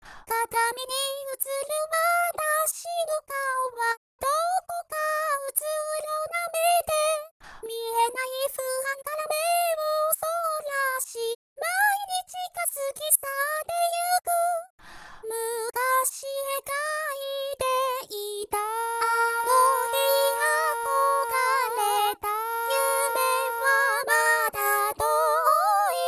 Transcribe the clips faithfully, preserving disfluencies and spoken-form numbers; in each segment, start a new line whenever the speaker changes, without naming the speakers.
鏡に映る私の顔はどこかうつろな目で見えない不安から目をそらし毎日が過ぎ去ってゆく昔描いていたあの日憧れた夢はまだ遠い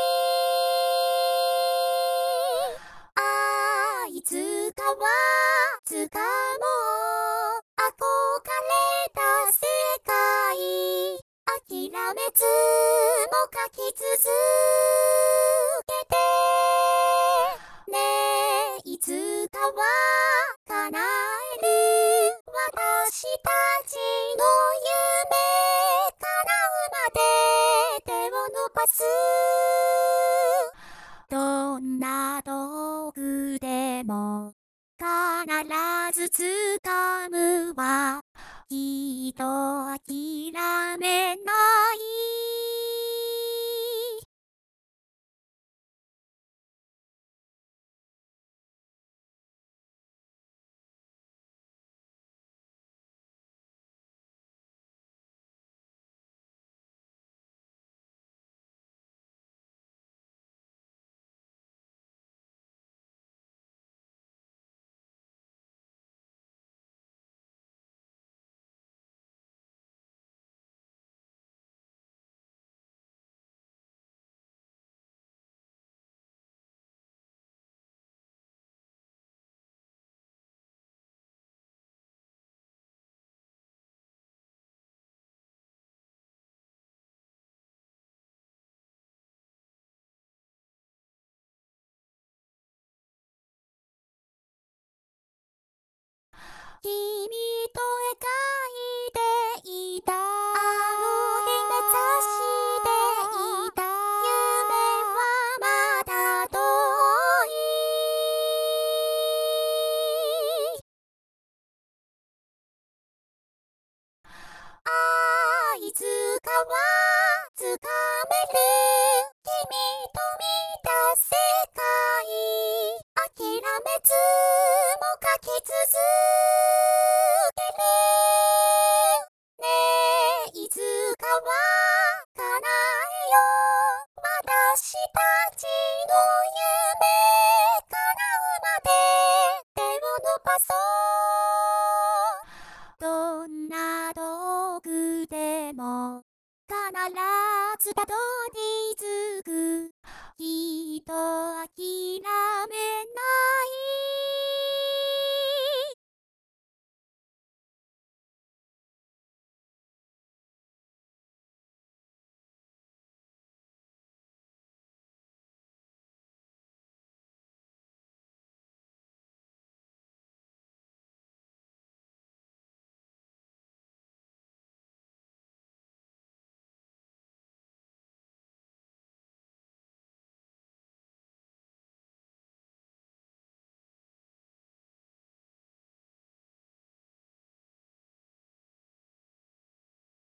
あいつかはいつかも憧れた世界諦めずも描き続けてねえいつかは叶える私たちの夢叶うまで手を伸ばすどんな道具でも必ず掴むはきっと諦めない君と描いていたあの日目指していた夢はまだ遠いあいつかはつかめる君と見た世界諦めずも描き続けるねえいつかは叶えよう私たちの夢叶うまで手を伸ばそうどんな道具でも必ずたどり